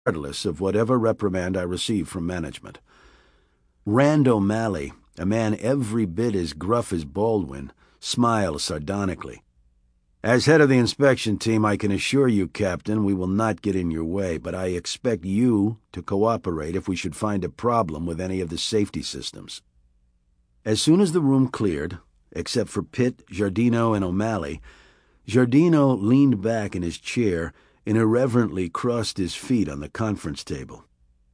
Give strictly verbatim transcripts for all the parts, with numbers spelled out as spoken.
regardless of whatever reprimand I receive from management. Rand O'Malley, a man every bit as gruff as Baldwin, smiled sardonically. "As head of the inspection team, I can assure you, Captain, we will not get in your way, but I expect you to cooperate if we should find a problem with any of the safety systems." As soon as the room cleared, except for Pitt, Giardino, and O'Malley, Giardino leaned back in his chair and irreverently crossed his feet on the conference table.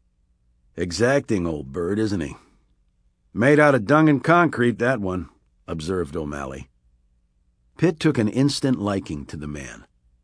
"Exacting old bird, isn't he?" "Made out of dung and concrete, that one," observed O'Malley. Pitt took an instant liking to the man.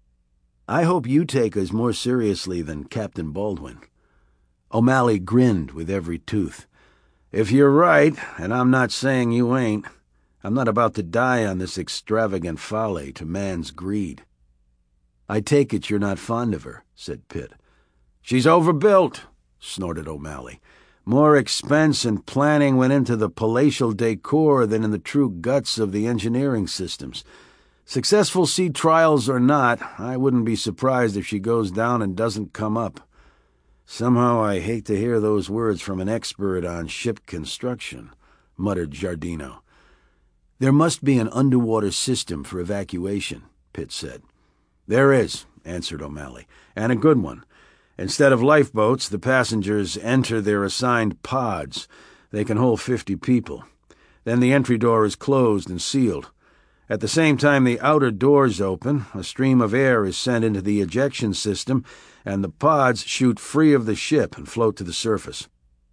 "I hope you take us more seriously than Captain Baldwin." O'Malley grinned with every tooth. "If you're right, and I'm not saying you ain't, I'm not about to die on this extravagant folly to man's greed." "I take it you're not fond of her," said Pitt. "She's overbuilt," snorted O'Malley. "More expense and planning went into the palatial decor than in the true guts of the engineering systems. Successful sea trials or not, I wouldn't be surprised if she goes down and doesn't come up. Somehow I hate to hear those words from an expert on ship construction," muttered Giardino. "There must be an underwater system for evacuation," Pitt said. "There is," answered O'Malley, "and a good one. Instead of lifeboats, the passengers enter their assigned pods. They can hold fifty people. Then the entry door is closed and sealed. At the same time the outer doors open, a stream of air is sent into the ejection system, and the pods shoot free of the ship and float to the surface."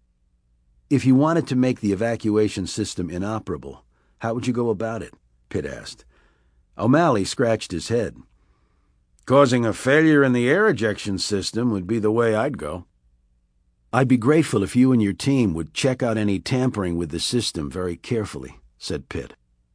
"If you wanted to make the evacuation system inoperable, how would you go about it?" Pitt asked. O'Malley scratched his head. "Causing a failure in the air ejection system would be the way I'd go." "I'd be grateful if you and your team would check out any tampering with the system very carefully," said Pitt.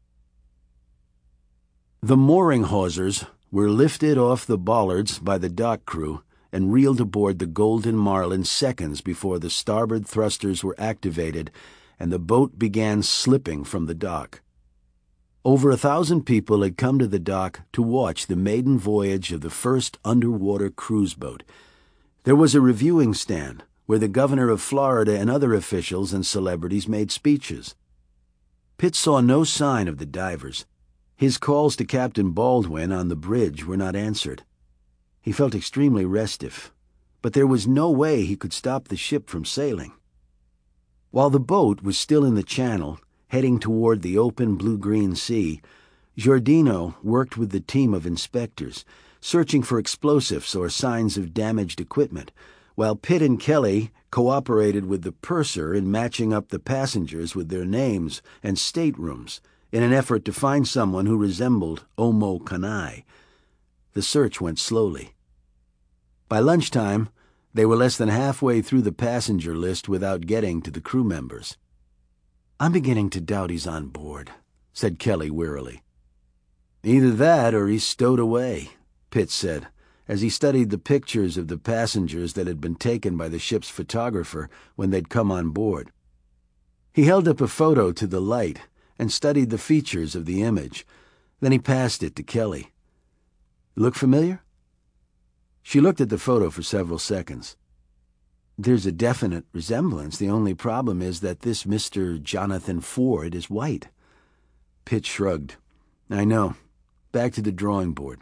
The mooring hawsers were lifted off the bollards by the dock crew and reeled aboard the Golden Marlin seconds before the starboard thrusters were activated and the boat began slipping from the dock. Over a thousand people had come to the dock to watch the maiden voyage of the first underwater cruise boat. There was a reviewing stand where the governor of Florida and other officials and celebrities made speeches. Pitt saw no sign of the divers. His calls to Captain Baldwin on the bridge were not answered. He felt extremely restive, but there was no way he could stop the ship from sailing. While the boat was still in the channel, heading toward the open blue-green sea, Giardino worked with the team of inspectors, searching for explosives or signs of damaged equipment, while Pitt and Kelly cooperated with the purser in matching up the passengers with their names and staterooms in an effort to find someone who resembled Omo Kanai. The search went slowly. By lunchtime, they were less than halfway through the passenger list without getting to the crew members. "I'm beginning to doubt he's on board," said Kelly wearily. "Either that or he's stowed away," Pitt said, as he studied the pictures of the passengers that had been taken by the ship's photographer when they'd come on board. He held up a photo to the light and studied the features of the image. Then he passed it to Kelly. "Look familiar?" She looked at the photo for several seconds. "There's a definite resemblance. The only problem is that this Mister Jonathan Ford is white." Pitt shrugged. "I know. Back to the drawing board."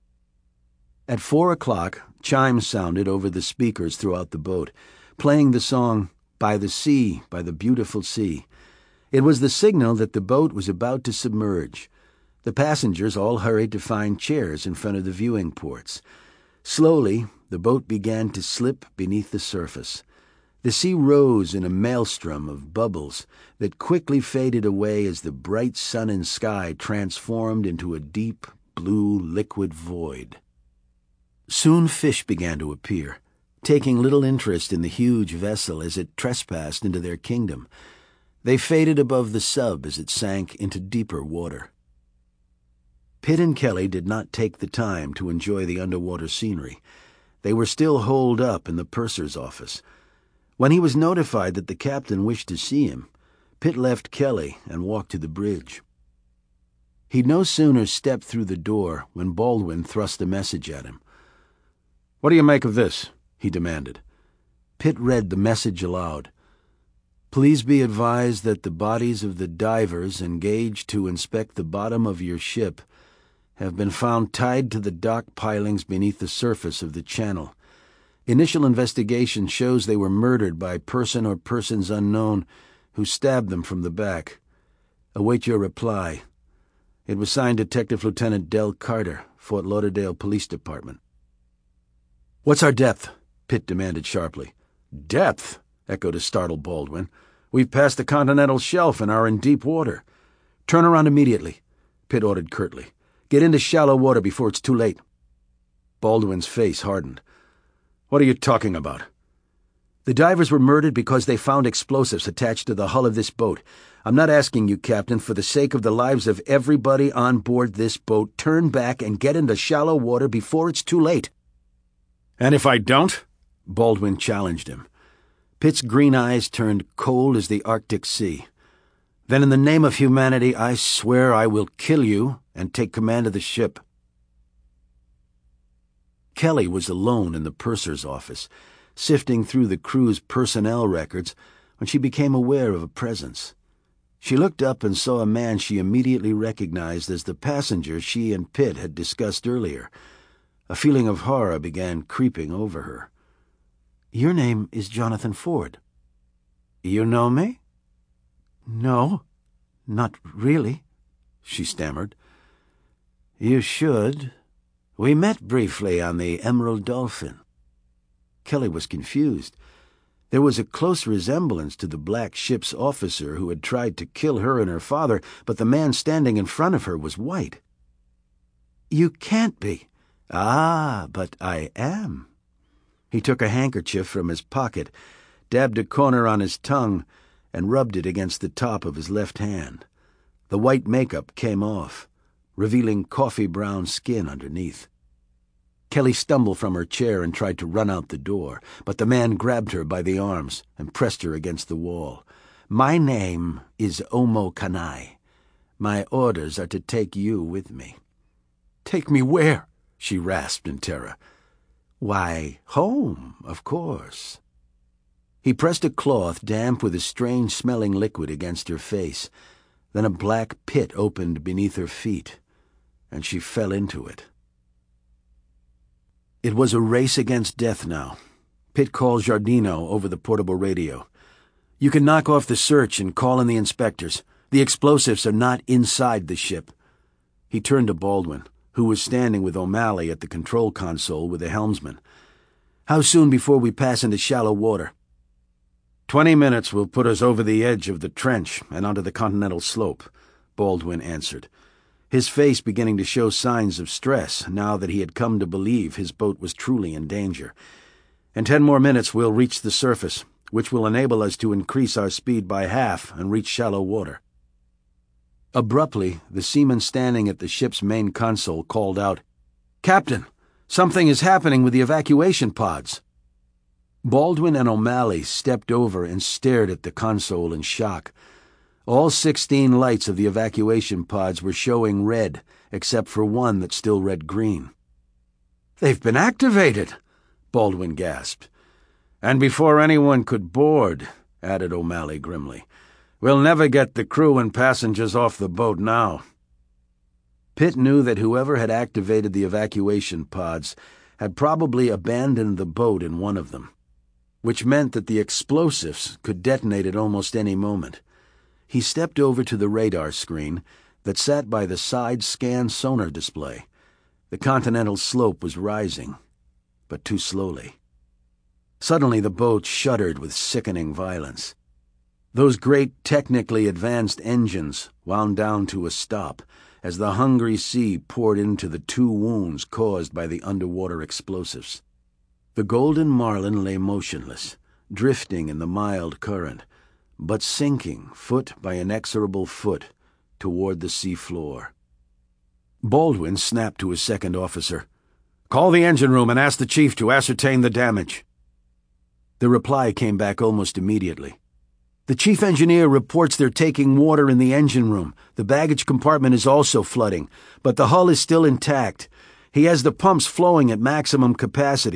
At four o'clock, chimes sounded over the speakers throughout the boat, playing the song "By the Sea, by the Beautiful Sea." It was the signal that the boat was about to submerge. The passengers all hurried to find chairs in front of the viewing ports. Slowly, the boat began to slip beneath the surface. The sea rose in a maelstrom of bubbles that quickly faded away as the bright sun and sky transformed into a deep, blue, liquid void. Soon fish began to appear, taking little interest in the huge vessel as it trespassed into their kingdom. They faded above the sub as it sank into deeper water. Pitt and Kelly did not take the time to enjoy the underwater scenery. They were still holed up in the purser's office. When he was notified that the captain wished to see him, Pitt left Kelly and walked to the bridge. He'd no sooner stepped through the door when Baldwin thrust a message at him. "What do you make of this?" he demanded. Pitt read the message aloud. Please be advised that the bodies of the divers engaged to inspect the bottom of your ship have been found tied to the dock pilings beneath the surface of the channel. Initial investigation shows they were murdered by person or persons unknown who stabbed them from the back. Await your reply. It was signed Detective Lieutenant Del Carter, Fort Lauderdale Police Department. What's our depth? Pitt demanded sharply. Depth? Echoed a startled Baldwin. We've passed the continental shelf and are in deep water. Turn around immediately, Pitt ordered curtly. Get into shallow water before it's too late. Baldwin's face hardened. What are you talking about? The divers were murdered because they found explosives attached to the hull of this boat. I'm not asking you, Captain, for the sake of the lives of everybody on board this boat, turn back and get into shallow water before it's too late. And if I don't? Baldwin challenged him. Pitt's green eyes turned cold as the Arctic Sea. Then in the name of humanity, I swear I will kill you and take command of the ship. Kelly was alone in the purser's office, sifting through the crew's personnel records, when she became aware of a presence. She looked up and saw a man she immediately recognized as the passenger she and Pitt had discussed earlier. A feeling of horror began creeping over her. Your name is Jonathan Ford. You know me? No, not really, she stammered. You should. We met briefly on the Emerald Dolphin. Kelly was confused. There was a close resemblance to the black ship's officer who had tried to kill her and her father, but the man standing in front of her was white. You can't be. Ah, but I am. He took a handkerchief from his pocket, dabbed a corner on his tongue, and rubbed it against the top of his left hand. The white makeup came off, revealing coffee-brown skin underneath. Kelly stumbled from her chair and tried to run out the door, but the man grabbed her by the arms and pressed her against the wall. My name is Omo Kanai. My orders are to take you with me. Take me where? She rasped in terror. Why, home, of course. He pressed a cloth damp with a strange-smelling liquid against her face. Then a black pit opened beneath her feet, and she fell into it. It was a race against death now. Pitt called Giardino over the portable radio. You can knock off the search and call in the inspectors. The explosives are not inside the ship. He turned to Baldwin, who was standing with O'Malley at the control console with the helmsman. How soon before we pass into shallow water? Twenty minutes will put us over the edge of the trench and onto the continental slope, Baldwin answered, his face beginning to show signs of stress now that he had come to believe his boat was truly in danger. In ten more minutes we'll reach the surface, which will enable us to increase our speed by half and reach shallow water. Abruptly, the seaman standing at the ship's main console called out, Captain, something is happening with the evacuation pods. Baldwin and O'Malley stepped over and stared at the console in shock. All sixteen lights of the evacuation pods were showing red, except for one that still read green. They've been activated, Baldwin gasped. And before anyone could board, added O'Malley grimly. We'll never get the crew and passengers off the boat now. Pitt knew that whoever had activated the evacuation pods had probably abandoned the boat in one of them, which meant that the explosives could detonate at almost any moment. He stepped over to the radar screen that sat by the side scan sonar display. The continental slope was rising, but too slowly. Suddenly the boat shuddered with sickening violence. Those great technically advanced engines wound down to a stop as the hungry sea poured into the two wounds caused by the underwater explosives. The Golden Marlin lay motionless, drifting in the mild current, but sinking foot by inexorable foot toward the sea floor. Baldwin snapped to his second officer. Call the engine room and ask the chief to ascertain the damage. The reply came back almost immediately. The chief engineer reports they're taking water in the engine room. The baggage compartment is also flooding, but the hull is still intact. He has the pumps flowing at maximum capacity.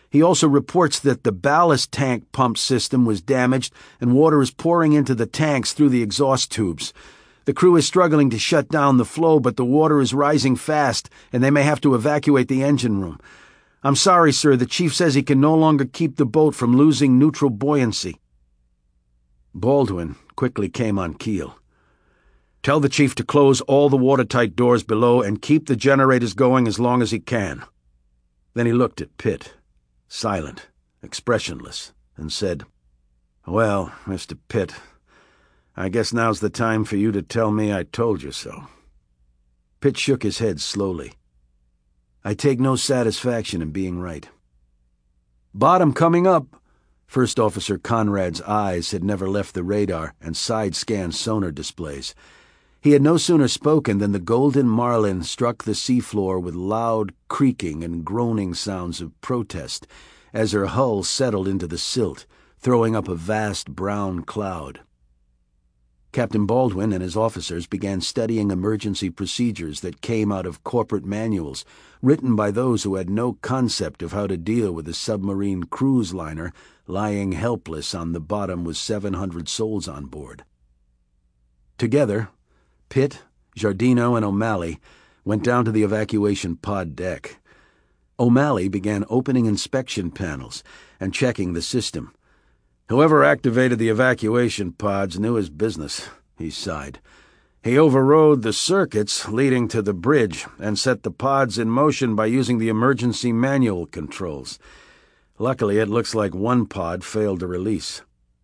He also reports that the ballast tank pump system was damaged and water is pouring into the tanks through the exhaust tubes. The crew is struggling to shut down the flow, but the water is rising fast, and they may have to evacuate the engine room. I'm sorry, sir. The chief says he can no longer keep the boat from losing neutral buoyancy." Baldwin quickly came on keel. "Tell the chief to close all the watertight doors below and keep the generators going as long as he can." Then he looked at Pitt, silent, expressionless, and said, "Well, Mister Pitt, I guess now's the time for you to tell me I told you so." Pitt shook his head slowly. "I take no satisfaction in being right." "Bottom coming up." First Officer Conrad's eyes had never left the radar and side-scan sonar displays. He had no sooner spoken than the Golden Marlin struck the seafloor with loud creaking and groaning sounds of protest as her hull settled into the silt, throwing up a vast brown cloud. Captain Baldwin and his officers began studying emergency procedures that came out of corporate manuals written by those who had no concept of how to deal with a submarine cruise liner lying helpless on the bottom with seven hundred souls on board. Together, Pitt, Giardino, and O'Malley went down to the evacuation pod deck. O'Malley began opening inspection panels and checking the system. "Whoever activated the evacuation pods knew his business," he sighed. "He overrode the circuits leading to the bridge and set the pods in motion by using the emergency manual controls. Luckily, it looks like one pod failed to release."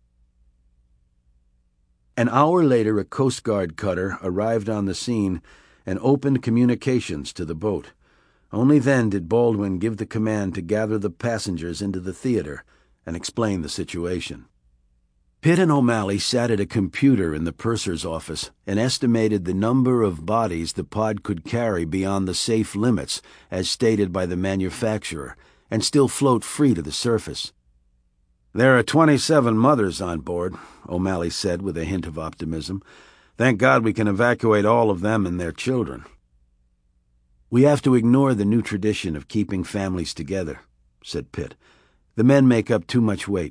An hour later, a Coast Guard cutter arrived on the scene and opened communications to the boat. Only then did Baldwin give the command to gather the passengers into the theater and explain the situation. Pitt and O'Malley sat at a computer in the purser's office and estimated the number of bodies the pod could carry beyond the safe limits as stated by the manufacturer and still float free to the surface. "There are twenty-seven mothers on board," O'Malley said with a hint of optimism. "Thank God we can evacuate all of them and their children." "We have to ignore the new tradition of keeping families together," said Pitt. "The men make up too much weight."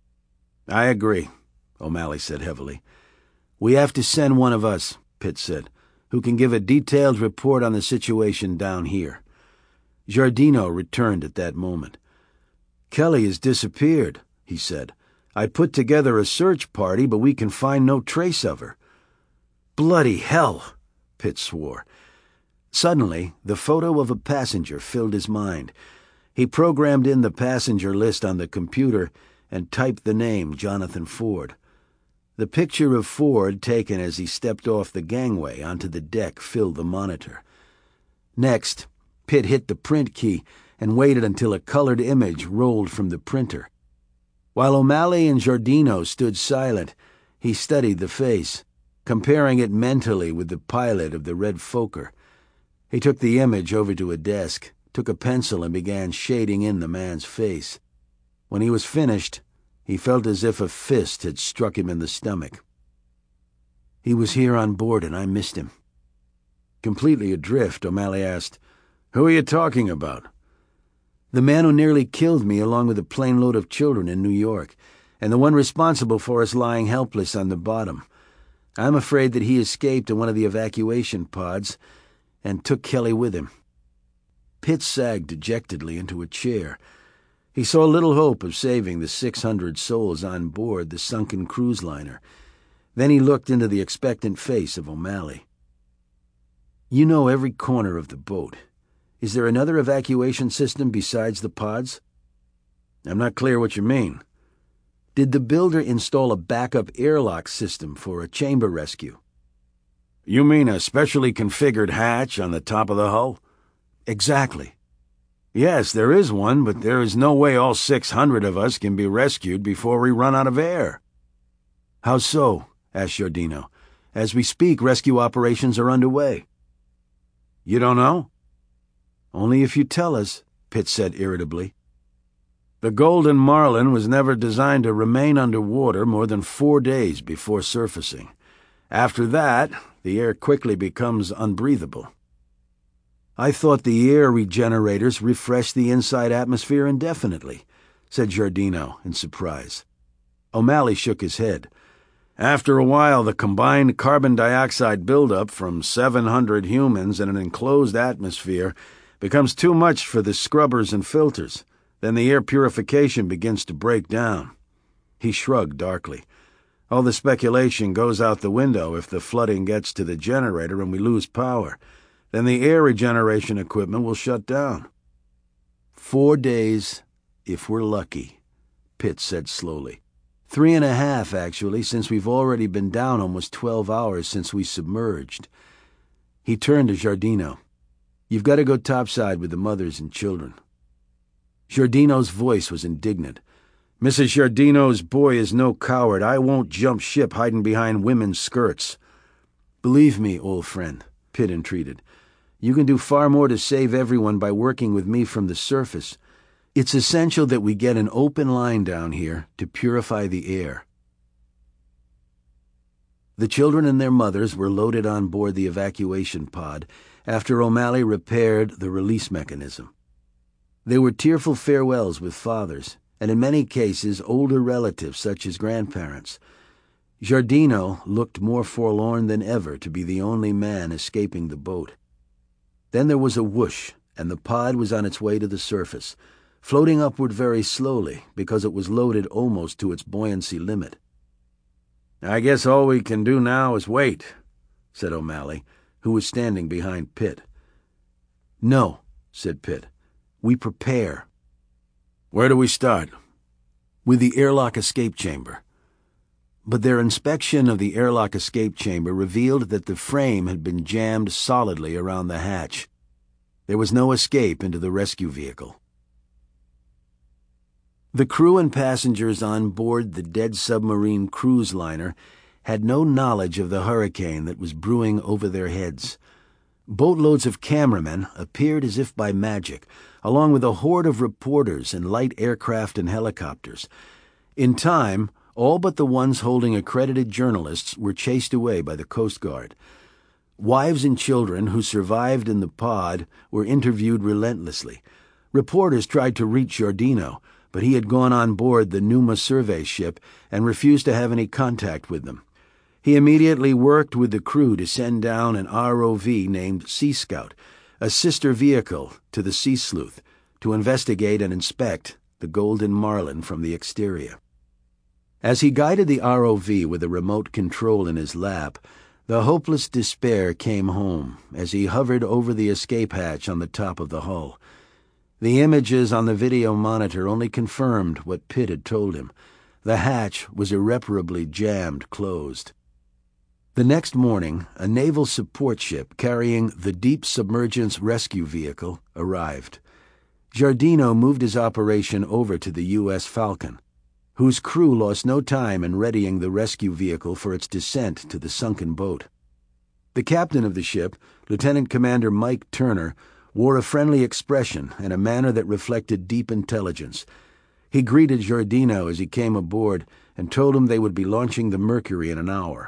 "I agree," O'Malley said heavily. "We have to send one of us," Pitt said, "who can give a detailed report on the situation down here." Giardino returned at that moment. "Kelly has disappeared," he said. "I put together a search party, but we can find no trace of her." "Bloody hell!" Pitt swore. Suddenly, the photo of a passenger filled his mind. He programmed in the passenger list on the computer and typed the name Jonathan Ford. The picture of Ford taken as he stepped off the gangway onto the deck filled the monitor. Next, Pitt hit the print key and waited until a colored image rolled from the printer. While O'Malley and Giardino stood silent, he studied the face, comparing it mentally with the pilot of the Red Fokker. He took the image over to a desk, took a pencil and began shading in the man's face. When he was finished, he felt as if a fist had struck him in the stomach. "He was here on board and I missed him." Completely adrift, O'Malley asked, "Who are you talking about?" "The man who nearly killed me along with a plane load of children in New York, and the one responsible for us lying helpless on the bottom. I'm afraid that he escaped in one of the evacuation pods and took Kelly with him." Pitt sagged dejectedly into a chair. He saw little hope of saving the six hundred souls on board the sunken cruise liner. Then he looked into the expectant face of O'Malley. "You know every corner of the boat. Is there another evacuation system besides the pods?" "I'm not clear what you mean." "Did the builder install a backup airlock system for a chamber rescue?" "You mean a specially configured hatch on the top of the hull?" "Exactly." "Yes, there is one, but there is no way all six hundred of us can be rescued before we run out of air." "How so?" asked Giardino. "As we speak, rescue operations are underway." "You don't know?" "Only if you tell us," Pitt said irritably. "The Golden Marlin was never designed to remain underwater more than four days before surfacing. After that, the air quickly becomes unbreathable." "I thought the air regenerators refreshed the inside atmosphere indefinitely," said Giardino in surprise. O'Malley shook his head. "After a while, the combined carbon dioxide buildup from seven hundred humans in an enclosed atmosphere becomes too much for the scrubbers and filters. Then the air purification begins to break down." He shrugged darkly. "All the speculation goes out the window if the flooding gets to the generator and we lose power. Then the air regeneration equipment will shut down." "Four days, if we're lucky," Pitt said slowly. Three and a half, actually, since we've already been down almost twelve hours since we submerged." He turned to Giardino. "You've got to go topside with the mothers and children." Giardino's voice was indignant. "Missus Giardino's boy is no coward. I won't jump ship hiding behind women's skirts." "Believe me, old friend," Pitt entreated. "You can do far more to save everyone by working with me from the surface. It's essential that we get an open line down here to purify the air." The children and their mothers were loaded on board the evacuation pod after O'Malley repaired the release mechanism. They were tearful farewells with fathers, and in many cases older relatives such as grandparents. Giardino looked more forlorn than ever to be the only man escaping the boat. Then there was a whoosh, and the pod was on its way to the surface, floating upward very slowly because it was loaded almost to its buoyancy limit. "I guess all we can do now is wait," said O'Malley, who was standing behind Pitt. "No," said Pitt. "We prepare." "Where do we start?" "With the airlock escape chamber." But their inspection of the airlock escape chamber revealed that the frame had been jammed solidly around the hatch. There was no escape into the rescue vehicle. The crew and passengers on board the dead submarine cruise liner had no knowledge of the hurricane that was brewing over their heads. Boatloads of cameramen appeared as if by magic, along with a horde of reporters and light aircraft and helicopters. In time, all but the ones holding accredited journalists were chased away by the Coast Guard. Wives and children who survived in the pod were interviewed relentlessly. Reporters tried to reach Giardino, but he had gone on board the Numa survey ship and refused to have any contact with them. He immediately worked with the crew to send down an R O V named Sea Scout, a sister vehicle to the Sea Sleuth, to investigate and inspect the Golden Marlin from the exterior. As he guided the R O V with a remote control in his lap, the hopeless despair came home as he hovered over the escape hatch on the top of the hull. The images on the video monitor only confirmed what Pitt had told him. The hatch was irreparably jammed closed. The next morning, a naval support ship carrying the Deep Submergence Rescue Vehicle arrived. Giardino moved his operation over to the U S Falcon, whose crew lost no time in readying the rescue vehicle for its descent to the sunken boat. The captain of the ship, Lieutenant Commander Mike Turner, wore a friendly expression and a manner that reflected deep intelligence. He greeted Giardino as he came aboard and told him they would be launching the Mercury in an hour.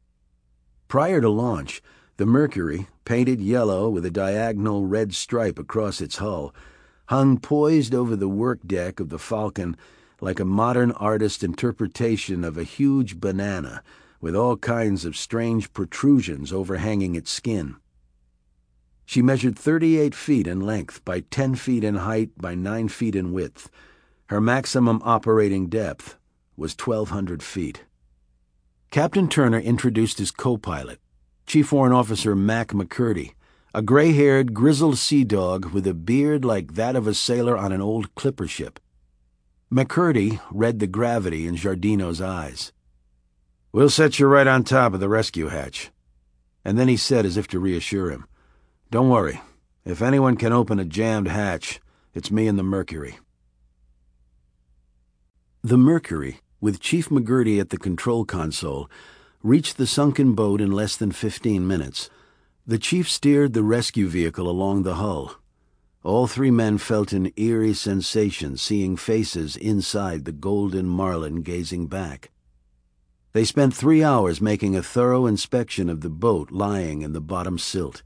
Prior to launch, the Mercury, painted yellow with a diagonal red stripe across its hull, hung poised over the work deck of the Falcon like a modern artist's interpretation of a huge banana with all kinds of strange protrusions overhanging its skin. She measured thirty-eight feet in length by ten feet in height by nine feet in width. Her maximum operating depth was twelve hundred feet. Captain Turner introduced his co-pilot, Chief Warrant Officer Mac McCurdy, a gray-haired, grizzled sea dog with a beard like that of a sailor on an old clipper ship. McCurdy read the gravity in Giardino's eyes. "We'll set you right on top of the rescue hatch." And then he said, as if to reassure him, "Don't worry. If anyone can open a jammed hatch, it's me and the Mercury." The Mercury, with Chief McCurdy at the control console, reached the sunken boat in less than fifteen minutes. The chief steered the rescue vehicle along the hull. All three men felt an eerie sensation seeing faces inside the Golden Marlin gazing back. They spent three hours making a thorough inspection of the boat lying in the bottom silt.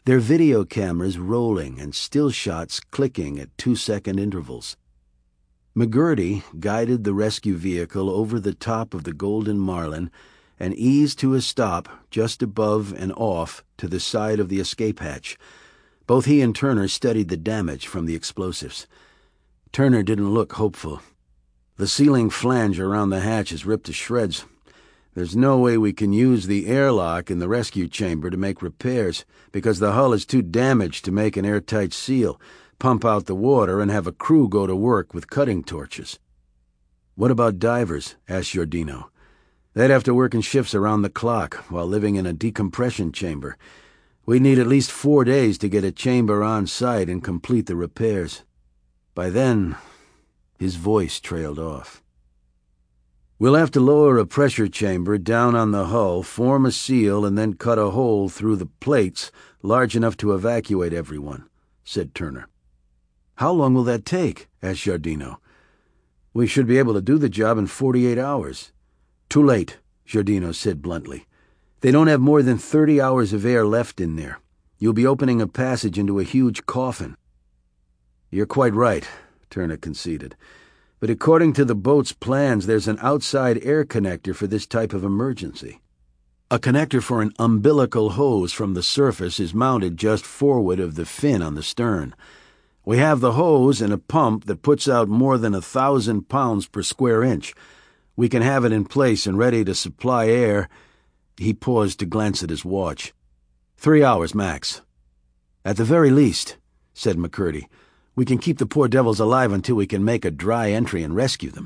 their video cameras rolling and still shots clicking at two-second intervals. McGurdy guided the rescue vehicle over the top of the Golden Marlin and eased to a stop just above and off to the side of the escape hatch. Both he and Turner studied the damage from the explosives. Turner didn't look hopeful. The ceiling flange around the hatch is ripped to shreds. There's no way we can use the airlock in the rescue chamber to make repairs because the hull is too damaged to make an airtight seal, pump out the water, and have a crew go to work with cutting torches. What about divers? Asked Giordino. They'd have to work in shifts around the clock while living in a decompression chamber. We'd need at least four days to get a chamber on site and complete the repairs. By then, his voice trailed off. We'll have to lower a pressure chamber down on the hull, form a seal, and then cut a hole through the plates large enough to evacuate everyone, said Turner. How long will that take? Asked Giordino. We should be able to do the job in forty-eight hours. Too late, Giordino said bluntly. They don't have more than thirty hours of air left in there. You'll be opening a passage into a huge coffin. You're quite right, Turner conceded. But according to the boat's plans, there's an outside air connector for this type of emergency. A connector for an umbilical hose from the surface is mounted just forward of the fin on the stern. We have the hose and a pump that puts out more than a thousand pounds per square inch. We can have it in place and ready to supply air. He paused to glance at his watch. Three hours max. At the very least, said McCurdy, we can keep the poor devils alive until we can make a dry entry and rescue them.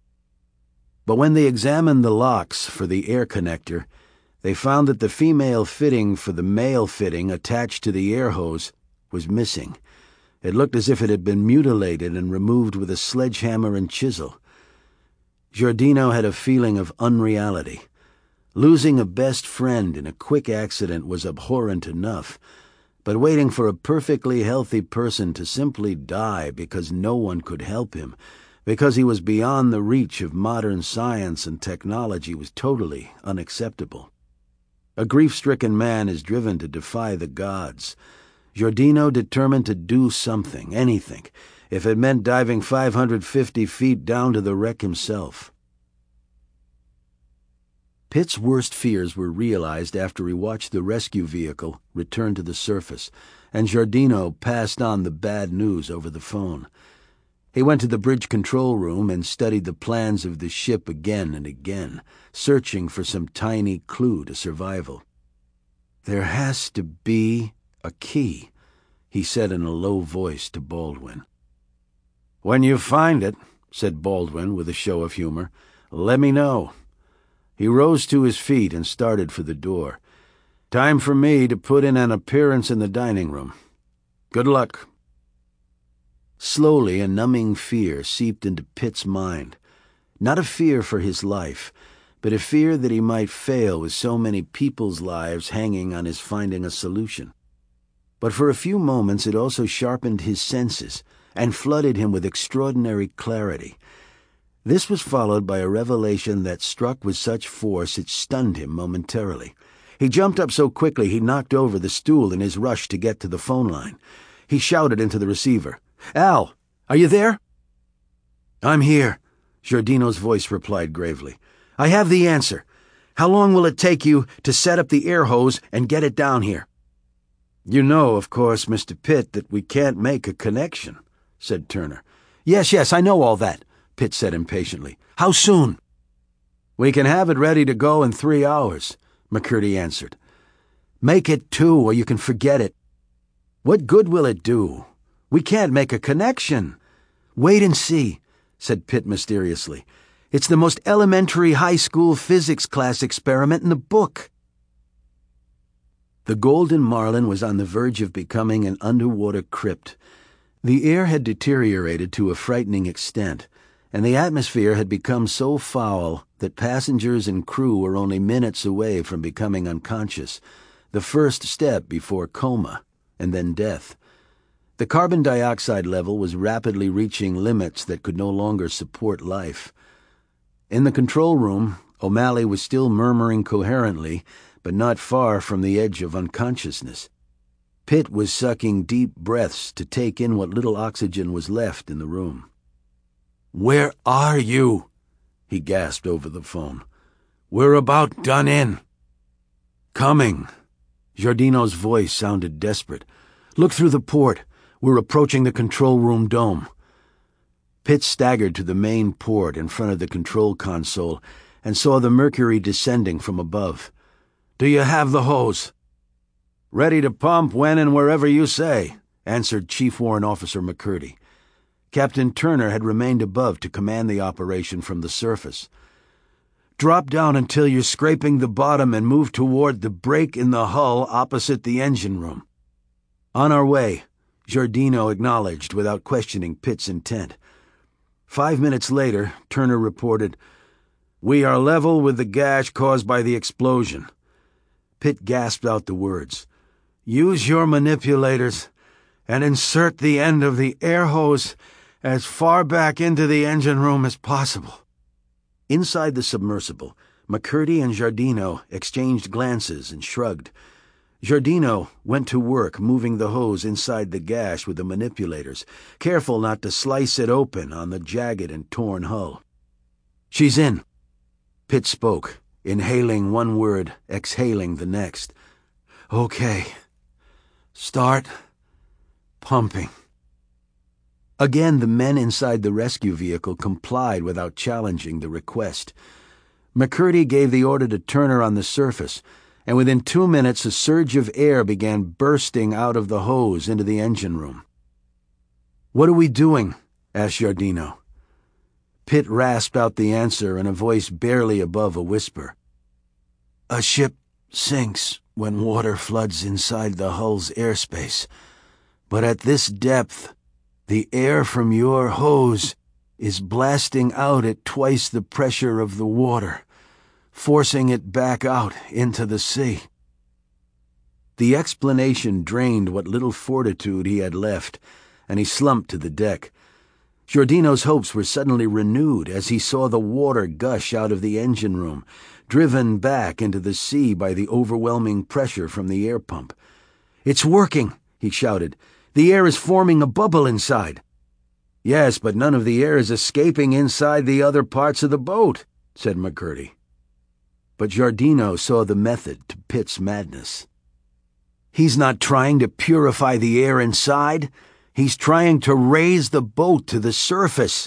But when they examined the locks for the air connector, they found that the female fitting for the male fitting attached to the air hose was missing. It looked as if it had been mutilated and removed with a sledgehammer and chisel. Giordino had a feeling of unreality. Losing a best friend in a quick accident was abhorrent enough, but waiting for a perfectly healthy person to simply die because no one could help him, because he was beyond the reach of modern science and technology, was totally unacceptable. A grief-stricken man is driven to defy the gods. Giordino determined to do something, anything, if it meant diving five hundred fifty feet down to the wreck himself. Pitt's worst fears were realized after he watched the rescue vehicle return to the surface, and Giordino passed on the bad news over the phone. He went to the bridge control room and studied the plans of the ship again and again, searching for some tiny clue to survival. There has to be a key, he said in a low voice to Baldwin. When you find it, said Baldwin with a show of humor, let me know. He rose to his feet and started for the door. Time for me to put in an appearance in the dining room. Good luck. Slowly, a numbing fear seeped into Pitt's mind. Not a fear for his life, but a fear that he might fail with so many people's lives hanging on his finding a solution. But for a few moments it also sharpened his senses and flooded him with extraordinary clarity. This was followed by a revelation that struck with such force it stunned him momentarily. He jumped up so quickly he knocked over the stool in his rush to get to the phone line. He shouted into the receiver, "Al, are you there?" "I'm here," Giordino's voice replied gravely. "I have the answer. How long will it take you to set up the air hose and get it down here?" "You know, of course, Mister Pitt, that we can't make a connection," said Turner. "Yes, yes, I know all that," Pitt said impatiently. "How soon?" "We can have it ready to go in three hours," McCurdy answered. "Make it two, or you can forget it." "What good will it do? We can't make a connection." "Wait and see," said Pitt mysteriously. "It's the most elementary high school physics class experiment in the book." The Golden Marlin was on the verge of becoming an underwater crypt. The air had deteriorated to a frightening extent, and the atmosphere had become so foul that passengers and crew were only minutes away from becoming unconscious, the first step before coma and then death. The carbon dioxide level was rapidly reaching limits that could no longer support life. In the control room, O'Malley was still murmuring coherently, but not far from the edge of unconsciousness. Pitt was sucking deep breaths to take in what little oxygen was left in the room. "Where are you?" he gasped over the phone. "We're about done in." "Coming." Giardino's voice sounded desperate. "Look through the port. We're approaching the control room dome." Pitt staggered to the main port in front of the control console and saw the mercury descending from above. "Do you have the hose?" "Ready to pump when and wherever you say," answered Chief Warrant Officer McCurdy. Captain Turner had remained above to command the operation from the surface. "Drop down until you're scraping the bottom and move toward the break in the hull opposite the engine room." "On our way," Giardino acknowledged without questioning Pitt's intent. Five minutes later, Turner reported, "We are level with the gash caused by the explosion." Pitt gasped out the words, "Use your manipulators and insert the end of the air hose as far back into the engine room as possible." Inside the submersible, McCurdy and Giardino exchanged glances and shrugged. Giardino went to work moving the hose inside the gash with the manipulators, careful not to slice it open on the jagged and torn hull. "She's in." Pitt spoke, inhaling one word, exhaling the next. "Okay. Start pumping." Again, the men inside the rescue vehicle complied without challenging the request. McCurdy gave the order to Turner on the surface, and within two minutes a surge of air began bursting out of the hose into the engine room. "What are we doing?" asked Giardino. Pitt rasped out the answer in a voice barely above a whisper. "A ship sinks when water floods inside the hull's airspace, but at this depth, the air from your hose is blasting out at twice the pressure of the water, forcing it back out into the sea." The explanation drained what little fortitude he had left, and he slumped to the deck. Giardino's hopes were suddenly renewed as he saw the water gush out of the engine room, driven back into the sea by the overwhelming pressure from the air pump. "It's working," he shouted. "The air is forming a bubble inside." "Yes, but none of the air is escaping inside the other parts of the boat," said McCurdy. But Giardino saw the method to Pitt's madness. "He's not trying to purify the air inside. He's trying to raise the boat to the surface."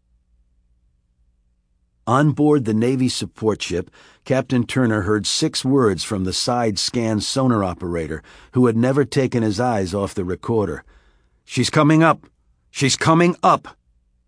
On board the Navy support ship, Captain Turner heard six words from the side-scan sonar operator, who had never taken his eyes off the recorder. "She's coming up! She's coming up!"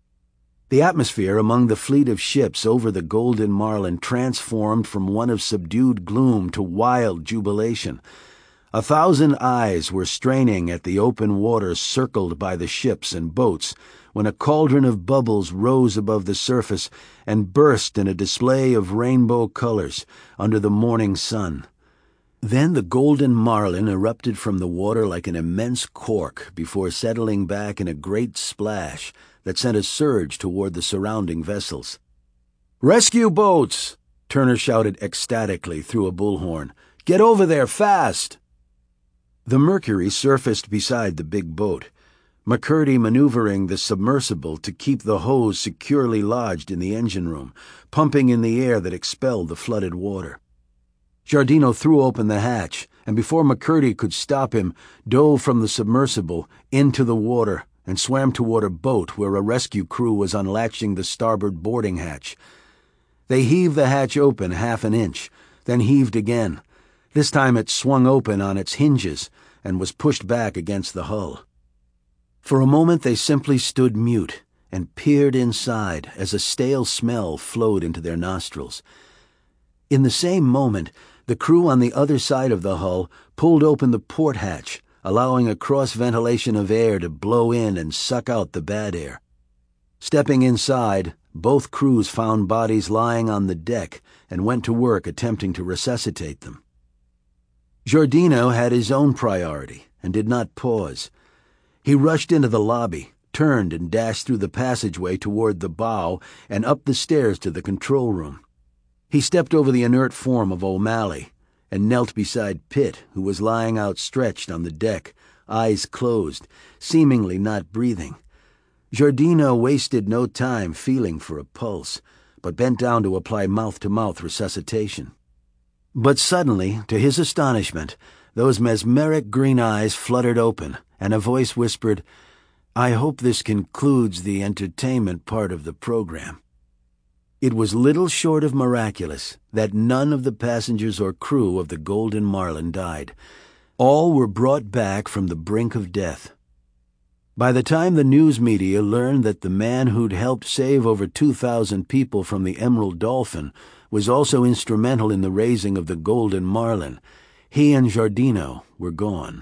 The atmosphere among the fleet of ships over the Golden Marlin transformed from one of subdued gloom to wild jubilation. A thousand eyes were straining at the open water circled by the ships and boats when a cauldron of bubbles rose above the surface and burst in a display of rainbow colors under the morning sun. Then the Golden Marlin erupted from the water like an immense cork before settling back in a great splash that sent a surge toward the surrounding vessels. "Rescue boats!" Turner shouted ecstatically through a bullhorn. "Get over there fast!" The Mercury surfaced beside the big boat, McCurdy maneuvering the submersible to keep the hose securely lodged in the engine room, pumping in the air that expelled the flooded water. Giardino threw open the hatch, and before McCurdy could stop him, dove from the submersible into the water and swam toward a boat where a rescue crew was unlatching the starboard boarding hatch. They heaved the hatch open half an inch, then heaved again. This time it swung open on its hinges and was pushed back against the hull. For a moment they simply stood mute and peered inside as a stale smell flowed into their nostrils. In the same moment, the crew on the other side of the hull pulled open the port hatch, allowing a cross-ventilation of air to blow in and suck out the bad air. Stepping inside, both crews found bodies lying on the deck and went to work attempting to resuscitate them. Giardino had his own priority and did not pause. He rushed into the lobby, turned and dashed through the passageway toward the bow and up the stairs to the control room. He stepped over the inert form of O'Malley and knelt beside Pitt, who was lying outstretched on the deck, eyes closed, seemingly not breathing. Giardino wasted no time feeling for a pulse, but bent down to apply mouth-to-mouth resuscitation. But suddenly, to his astonishment, those mesmeric green eyes fluttered open, and a voice whispered, "I hope this concludes the entertainment part of the program." It was little short of miraculous that none of the passengers or crew of the Golden Marlin died. All were brought back from the brink of death. By the time the news media learned that the man who'd helped save over two thousand people from the Emerald Dolphin was also instrumental in the raising of the Golden Marlin, he and Giardino were gone.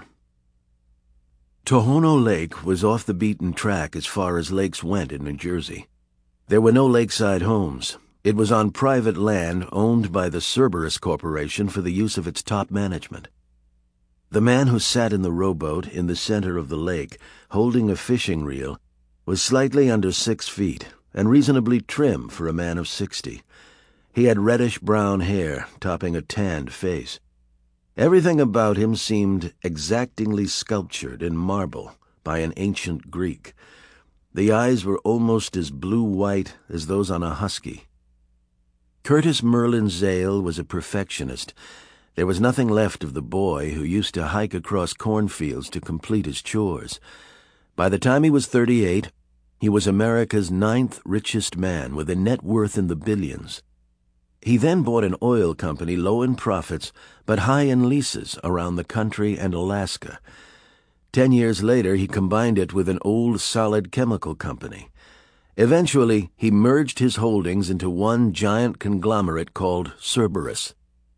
Tohono Lake was off the beaten track as far as lakes went in New Jersey. There were no lakeside homes. It was on private land owned by the Cerberus Corporation for the use of its top management. The man who sat in the rowboat in the center of the lake, holding a fishing reel, was slightly under six feet and reasonably trim for a man of sixty. He had reddish-brown hair topping a tanned face. Everything about him seemed exactingly sculptured in marble by an ancient Greek. The eyes were almost as blue-white as those on a husky. Curtis Merlin Zale was a perfectionist. There was nothing left of the boy who used to hike across cornfields to complete his chores. By the time he was thirty-eight, he was America's ninth richest man with a net worth in the billions. He then bought an oil company low in profits but high in leases around the country and Alaska. Ten years later, he combined it with an old solid chemical company. Eventually, he merged his holdings into one giant conglomerate called Cerberus.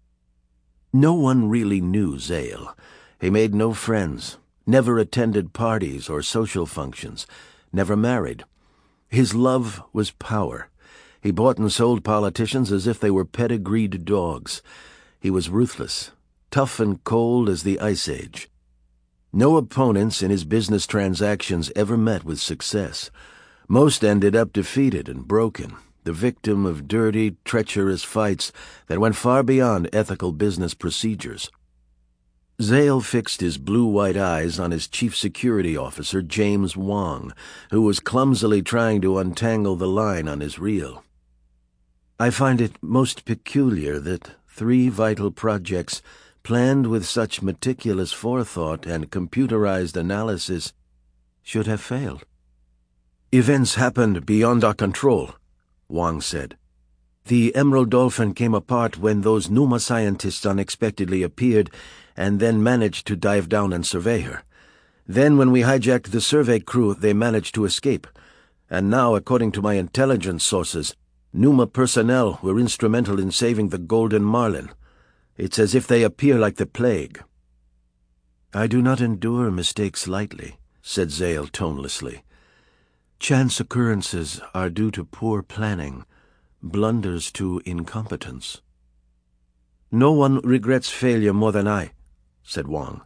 No one really knew Zale. He made no friends, never attended parties or social functions, never married. His love was power. He bought and sold politicians as if they were pedigreed dogs. He was ruthless, tough and cold as the Ice Age. No opponents in his business transactions ever met with success. Most ended up defeated and broken, the victim of dirty, treacherous fights that went far beyond ethical business procedures. Zale fixed his blue-white eyes on his chief security officer, James Wong, who was clumsily trying to untangle the line on his reel. "I find it most peculiar that three vital projects planned with such meticulous forethought and computerized analysis should have failed." "Events happened beyond our control," Wong said. "The Emerald Dolphin came apart when those Numa scientists unexpectedly appeared and then managed to dive down and survey her. Then when we hijacked the survey crew, they managed to escape. And now, according to my intelligence sources, Numa personnel were instrumental in saving the Golden Marlin. It's as if they appear like the plague." "I do not endure mistakes lightly," said Zale tonelessly. "Chance occurrences are due to poor planning, blunders to incompetence." "No one regrets failure more than I," said Wong.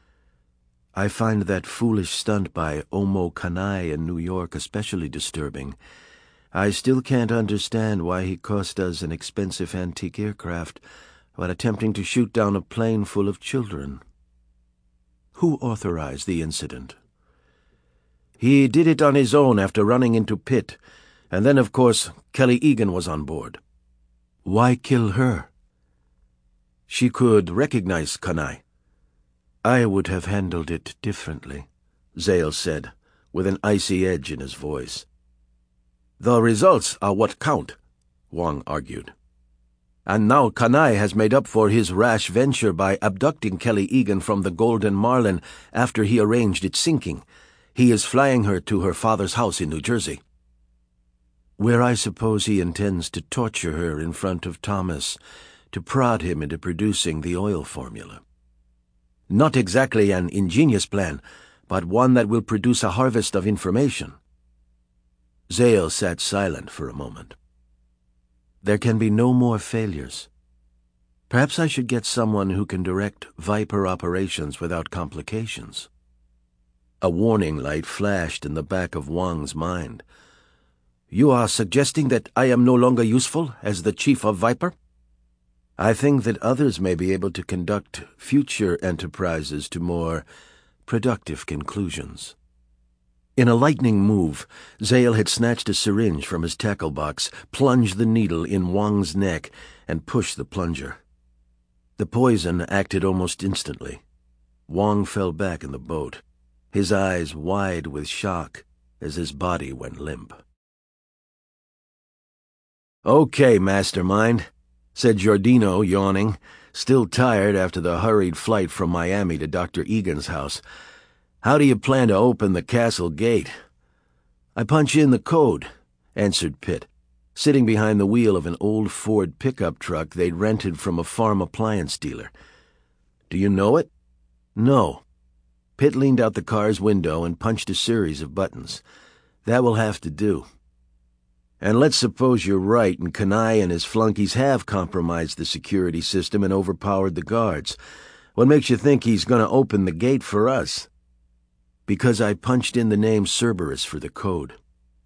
"I find that foolish stunt by Omo Kanai in New York especially disturbing. I still can't understand why he cost us an expensive antique aircraft while attempting to shoot down a plane full of children." "Who authorized the incident?" "He did it on his own after running into Pitt, and then, of course, Kelly Egan was on board." "Why kill her?" "She could recognize Kanai." "I would have handled it differently," Zale said, with an icy edge in his voice. "The results are what count," Wong argued. "And now Kanai has made up for his rash venture by abducting Kelly Egan from the Golden Marlin after he arranged its sinking. He is flying her to her father's house in New Jersey." "Where I suppose he intends to torture her in front of Thomas, to prod him into producing the oil formula." "Not exactly an ingenious plan, but one that will produce a harvest of information." Zale sat silent for a moment. "There can be no more failures. Perhaps I should get someone who can direct Viper operations without complications." A warning light flashed in the back of Wong's mind. "You are suggesting that I am no longer useful as the chief of Viper?" I think that others may be able to conduct future enterprises to more productive conclusions." In a lightning move, Zale had snatched a syringe from his tackle box, plunged the needle in Wang's neck, and pushed the plunger. The poison acted almost instantly. Wang fell back in the boat, his eyes wide with shock as his body went limp. "Okay, mastermind," said Giordino, yawning, still tired after the hurried flight from Miami to Doctor Egan's house. "How do you plan to open the castle gate?" "I punch in the code," answered Pitt, sitting behind the wheel of an old Ford pickup truck they'd rented from a farm appliance dealer. "Do you know it?" "No." Pitt leaned out the car's window and punched a series of buttons. "That will have to do." "And let's suppose you're right and Kanai and his flunkies have compromised the security system and overpowered the guards. What makes you think he's going to open the gate for us?" "Because I punched in the name Cerberus for the code."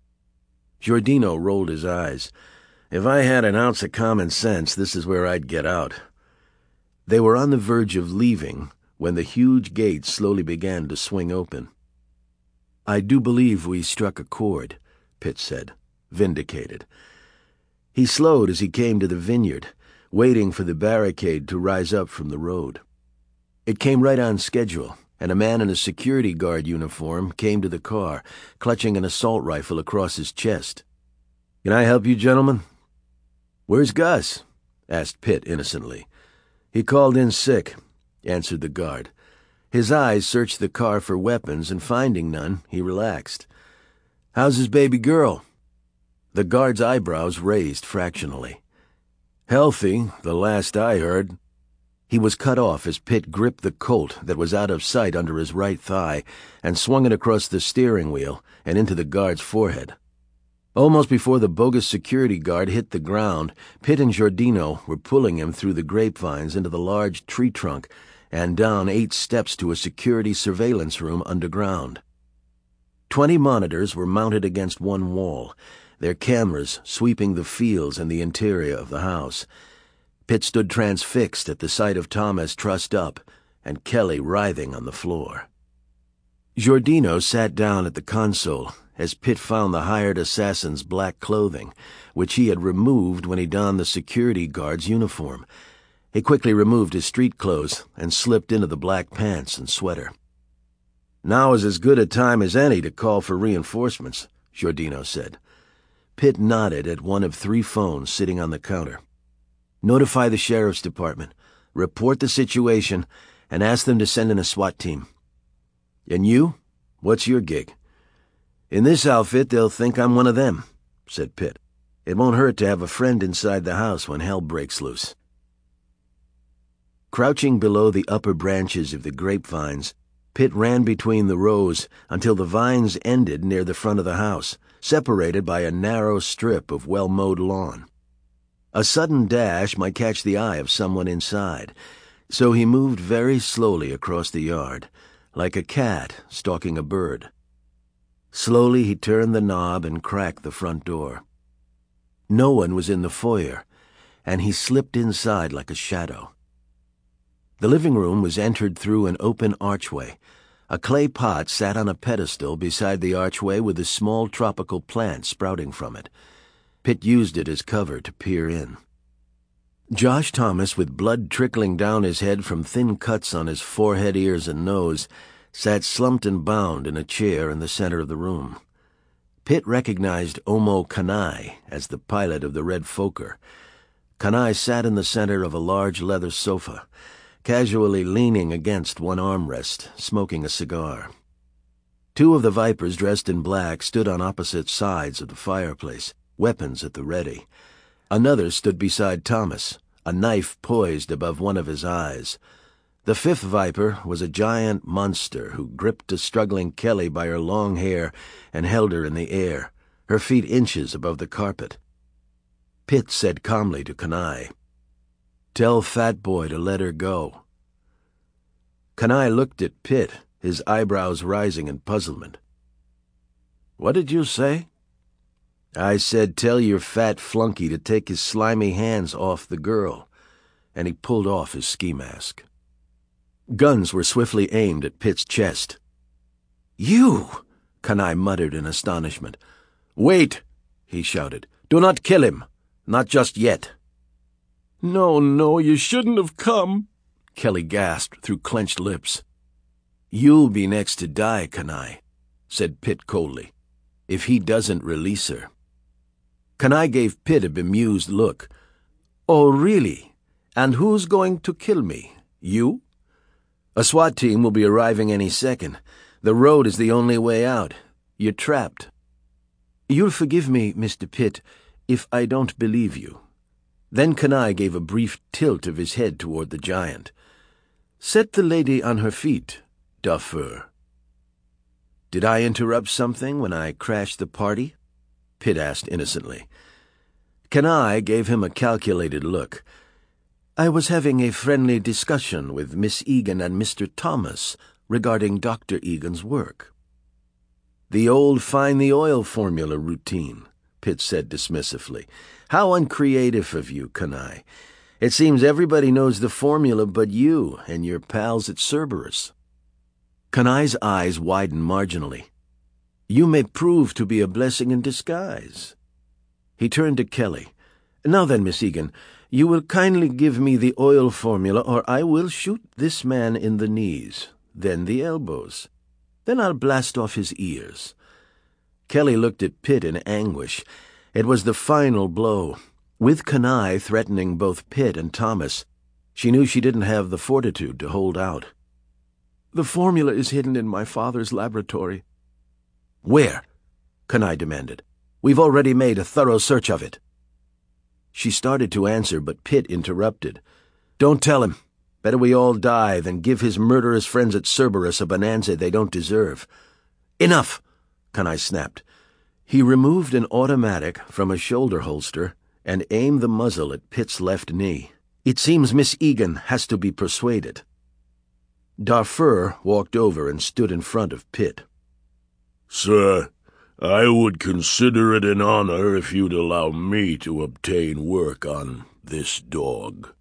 Giordino rolled his eyes. "If I had an ounce of common sense, this is where I'd get out." They were on the verge of leaving when the huge gate slowly began to swing open. "I do believe we struck a chord," Pitt said, vindicated. He slowed as he came to the vineyard, waiting for the barricade to rise up from the road. It came right on schedule, and a man in a security guard uniform came to the car, clutching an assault rifle across his chest. "Can I help you, gentlemen?" "Where's Gus?" asked Pitt innocently. "He called in sick," answered the guard. His eyes searched the car for weapons, and finding none, he relaxed. "How's his baby girl?" The guard's eyebrows raised fractionally. "Healthy, the last I heard." He was cut off as Pitt gripped the Colt that was out of sight under his right thigh and swung it across the steering wheel and into the guard's forehead. Almost before the bogus security guard hit the ground, Pitt and Giordino were pulling him through the grapevines into the large tree trunk and down eight steps to a security surveillance room underground. Twenty monitors were mounted against one wall, their cameras sweeping the fields and the interior of the house. Pitt stood transfixed at the sight of Thomas trussed up and Kelly writhing on the floor. Giordino sat down at the console as Pitt found the hired assassin's black clothing, which he had removed when he donned the security guard's uniform. He quickly removed his street clothes and slipped into the black pants and sweater. "Now is as good a time as any to call for reinforcements," Giordino said. Pitt nodded at one of three phones sitting on the counter. "Notify the sheriff's department, report the situation, and ask them to send in a SWAT team." "And you? What's your gig?" "In this outfit, they'll think I'm one of them," said Pitt. "It won't hurt to have a friend inside the house when hell breaks loose." Crouching below the upper branches of the grapevines, Pitt ran between the rows until the vines ended near the front of the house, separated by a narrow strip of well-mowed lawn. A sudden dash might catch the eye of someone inside, so he moved very slowly across the yard, like a cat stalking a bird. Slowly he turned the knob and cracked the front door. No one was in the foyer, and he slipped inside like a shadow. The living room was entered through an open archway. A clay pot sat on a pedestal beside the archway with a small tropical plant sprouting from it. Pitt used it as cover to peer in. Josh Thomas, with blood trickling down his head from thin cuts on his forehead, ears, and nose, sat slumped and bound in a chair in the center of the room. Pitt recognized Omo Kanai as the pilot of the Red Fokker. Kanai sat in the center of a large leather sofa, casually leaning against one armrest, smoking a cigar. Two of the Vipers dressed in black stood on opposite sides of the fireplace, weapons at the ready. Another stood beside Thomas, a knife poised above one of his eyes. The fifth Viper was a giant monster who gripped a struggling Kelly by her long hair and held her in the air, her feet inches above the carpet. Pitt said calmly to Kanai, "Tell Fat Boy to let her go." Kanai looked at Pitt, his eyebrows rising in puzzlement. "What did you say?" "I said tell your fat flunky to take his slimy hands off the girl." and he pulled off his ski mask. Guns were swiftly aimed at Pitt's chest. "You!" Kanai muttered in astonishment. "Wait!" he shouted. "Do not kill him. Not just yet." "No, no, you shouldn't have come," Kelly gasped through clenched lips. "You'll be next to die, Kanai," said Pitt coldly, "if he doesn't release her." Kanai gave Pitt a bemused look. "Oh, really? And who's going to kill me? You?" "A SWAT team will be arriving any second. The road is the only way out. You're trapped." "You'll forgive me, Mister Pitt, if I don't believe you." Then Kanai gave a brief tilt of his head toward the giant. "Set the lady on her feet, Darfur." "Did I interrupt something when I crashed the party?" Pitt asked innocently. Kanai gave him a calculated look. "I was having a friendly discussion with Miss Egan and Mister Thomas regarding Doctor Egan's work." "The old find-the-oil formula routine," Pitt said dismissively. "How uncreative of you, Kanai. It seems everybody knows the formula but you and your pals at Cerberus." Kanai's eyes widened marginally. "You may prove to be a blessing in disguise." He turned to Kelly. "Now then, Miss Egan, you will kindly give me the oil formula or I will shoot this man in the knees, then the elbows. Then I'll blast off his ears." Kelly looked at Pitt in anguish. It was the final blow. With Kanai threatening both Pitt and Thomas, she knew she didn't have the fortitude to hold out. "The formula is hidden in my father's laboratory." "Where?" Kanai demanded. "We've already made a thorough search of it." She started to answer, but Pitt interrupted. "Don't tell him. Better we all die than give his murderous friends at Cerberus a bonanza they don't deserve." "Enough!" Kanai snapped. He removed an automatic from a shoulder holster and aimed the muzzle at Pitt's left knee. "It seems Miss Egan has to be persuaded." Darfur walked over and stood in front of Pitt. "Sir, I would consider it an honor if you'd allow me to obtain work on this dog."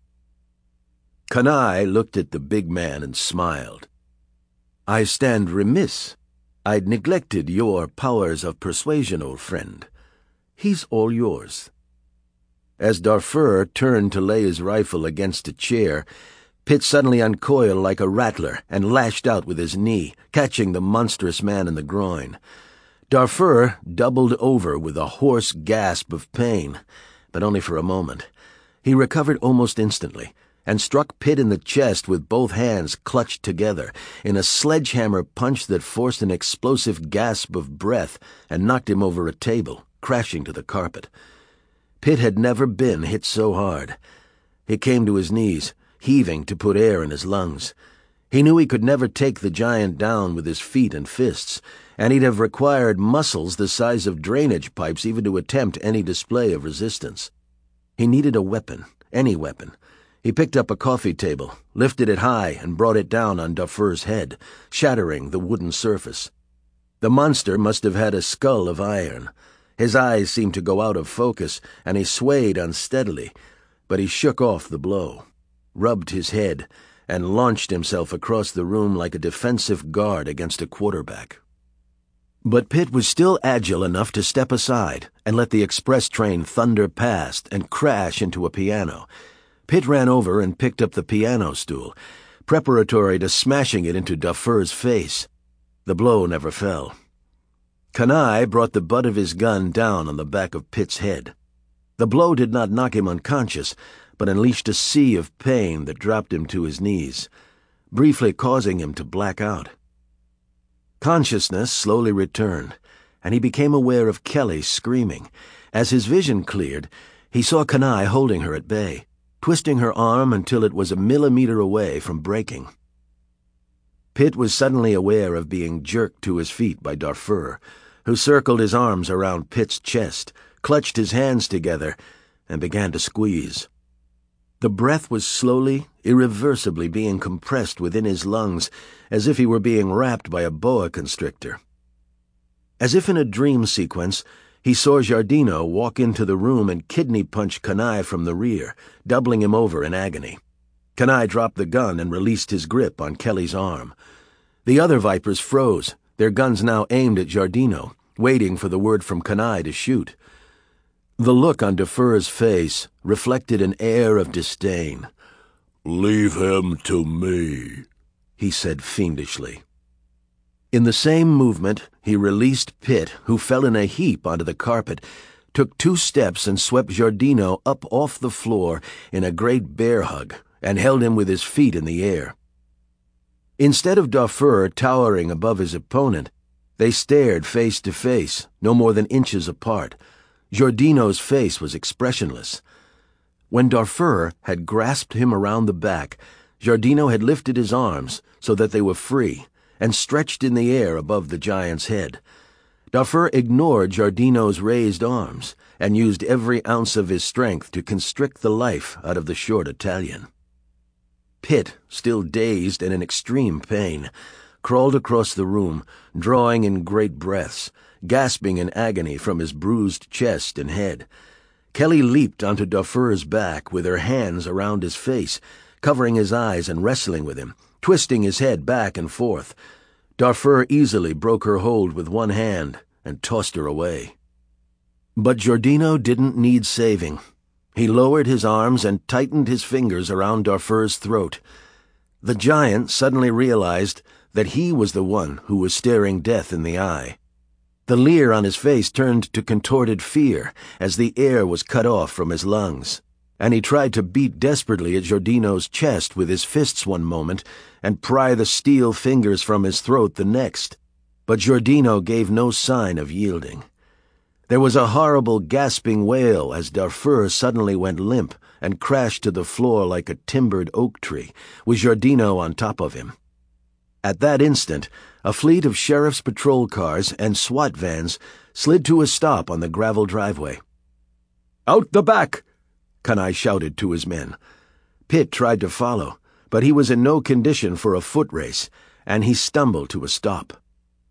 Kanai looked at the big man and smiled. "I stand remiss. I'd neglected your powers of persuasion, old friend. He's all yours." As Darfur turned to lay his rifle against a chair, Pitt suddenly uncoiled like a rattler and lashed out with his knee, catching the monstrous man in the groin. Darfur doubled over with a hoarse gasp of pain, but only for a moment. He recovered almost instantly and struck Pitt in the chest with both hands clutched together in a sledgehammer punch that forced an explosive gasp of breath and knocked him over a table, crashing to the carpet. Pitt had never been hit so hard. He came to his knees, heaving to put air in his lungs. He knew he could never take the giant down with his feet and fists, and he'd have required muscles the size of drainage pipes even to attempt any display of resistance. He needed a weapon, any weapon. He picked up a coffee table, lifted it high, and brought it down on Darfur's head, shattering the wooden surface. The monster must have had a skull of iron. His eyes seemed to go out of focus, and he swayed unsteadily, but he shook off the blow, rubbed his head, and launched himself across the room like a defensive guard against a quarterback. But Pitt was still agile enough to step aside and let the express train thunder past and crash into a piano. Pitt ran over and picked up the piano stool, preparatory to smashing it into Darfur's face. The blow never fell. Kanai brought the butt of his gun down on the back of Pitt's head. The blow did not knock him unconscious, but unleashed a sea of pain that dropped him to his knees, briefly causing him to black out. Consciousness slowly returned, and he became aware of Kelly screaming. As his vision cleared, he saw Kanai holding her at bay, twisting her arm until it was a millimeter away from breaking. Pitt was suddenly aware of being jerked to his feet by Darfur, who circled his arms around Pitt's chest, clutched his hands together, and began to squeeze. The breath was slowly, irreversibly being compressed within his lungs, as if he were being wrapped by a boa constrictor. As if in a dream sequence, he saw Giardino walk into the room and kidney punch Kanai from the rear, doubling him over in agony. Kanai dropped the gun and released his grip on Kelly's arm. The other Vipers froze, their guns now aimed at Giardino, waiting for the word from Kanai to shoot. The look on Dufour's face reflected an air of disdain. "Leave him to me," he said fiendishly. In the same movement, he released Pitt, who fell in a heap onto the carpet, took two steps and swept Giardino up off the floor in a great bear hug, and held him with his feet in the air. Instead of Dufour towering above his opponent, they stared face to face, no more than inches apart. Giardino's face was expressionless. When Dufour had grasped him around the back, Giardino had lifted his arms so that they were free, and stretched in the air above the giant's head. Dufour ignored Giardino's raised arms and used every ounce of his strength to constrict the life out of the short Italian. Pitt, still dazed and in extreme pain, crawled across the room, drawing in great breaths, gasping in agony from his bruised chest and head. Kelly leaped onto Dufour's back with her hands around his face, covering his eyes and wrestling with him, twisting his head back and forth. Dufour easily broke her hold with one hand and tossed her away. But Giardino didn't need saving. He lowered his arms and tightened his fingers around Dufour's throat. The giant suddenly realized that he was the one who was staring death in the eye. The leer on his face turned to contorted fear as the air was cut off from his lungs, and he tried to beat desperately at Giardino's chest with his fists one moment and pry the steel fingers from his throat the next. But Giardino gave no sign of yielding. There was a horrible gasping wail as Dufour suddenly went limp and crashed to the floor like a timbered oak tree, with Giardino on top of him. At that instant, a fleet of sheriff's patrol cars and SWAT vans slid to a stop on the gravel driveway. "Out the back!" Kanai shouted to his men. Pitt tried to follow, but he was in no condition for a foot race, and he stumbled to a stop.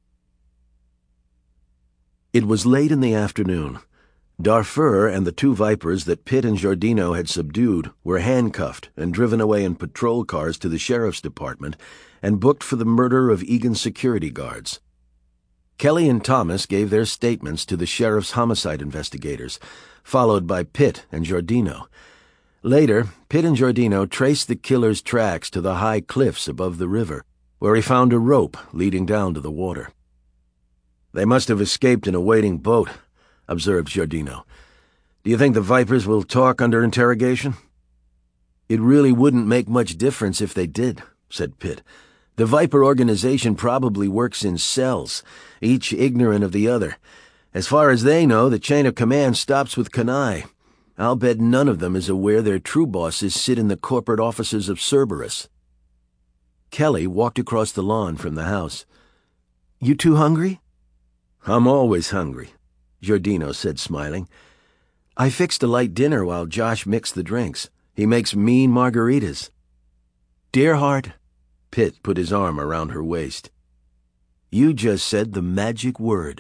It was late in the afternoon. Dufour and the two Vipers that Pitt and Giardino had subdued were handcuffed and driven away in patrol cars to the sheriff's department and booked for the murder of Egan's security guards. Kelly and Thomas gave their statements to the sheriff's homicide investigators, followed by Pitt and Giardino. Later, Pitt and Giardino traced the killer's tracks to the high cliffs above the river, where he found a rope leading down to the water. "They must have escaped in a waiting boat," observed Giardino. "Do you think the Vipers will talk under interrogation?" "It really wouldn't make much difference if they did," said Pitt. "The Viper organization probably works in cells, each ignorant of the other. As far as they know, the chain of command stops with Kanai. I'll bet none of them is aware their true bosses sit in the corporate offices of Cerberus." Kelly walked across the lawn from the house. "You two hungry?" "I'm always hungry," Giardino said, smiling. "I fixed a light dinner while Josh mixed the drinks. He makes mean margaritas." "Dear heart," Pitt put his arm around her waist. "You just said the magic word."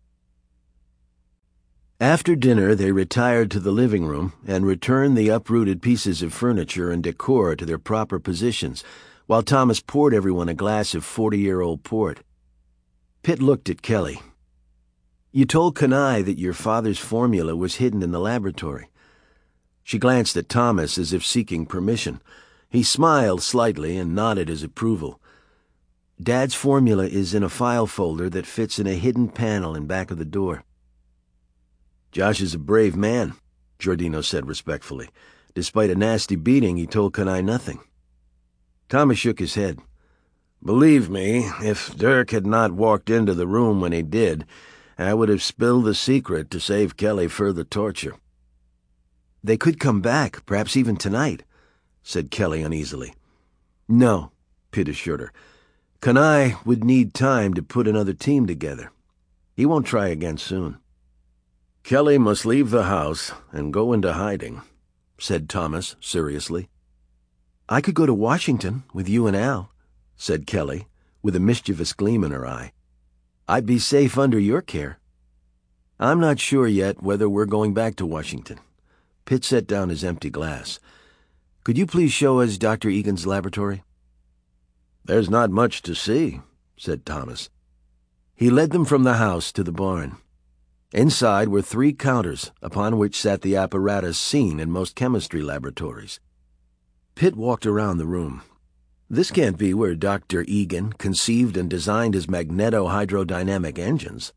After dinner, they retired to the living room and returned the uprooted pieces of furniture and decor to their proper positions, while Thomas poured everyone a glass of forty-year-old port. Pitt looked at Kelly. "You told Kanai that your father's formula was hidden in the laboratory." She glanced at Thomas as if seeking permission. He smiled slightly and nodded his approval. "Dad's formula is in a file folder that fits in a hidden panel in back of the door." "Josh is a brave man," Giardino said respectfully. "Despite a nasty beating, he told Kanai nothing." Thomas shook his head. "Believe me, if Dirk had not walked into the room when he did, I would have spilled the secret to save Kelly further torture." "They could come back, perhaps even tonight," said Kelly uneasily. "No," Pitt assured her. "Kanai would need time to put another team together. He won't try again soon." "Kelly must leave the house and go into hiding," said Thomas seriously. "I could go to Washington with you and Al," said Kelly, with a mischievous gleam in her eye. "I'd be safe under your care." I'm not sure yet whether we're going back to Washington. Pitt set down his empty glass. Could you please show us Doctor Egan's laboratory? There's not much to see, said Thomas. He led them from the house to the barn. Inside were three counters upon which sat the apparatus seen in most chemistry laboratories. Pitt walked around the room. This can't be where Doctor Egan conceived and designed his magneto-hydrodynamic engines.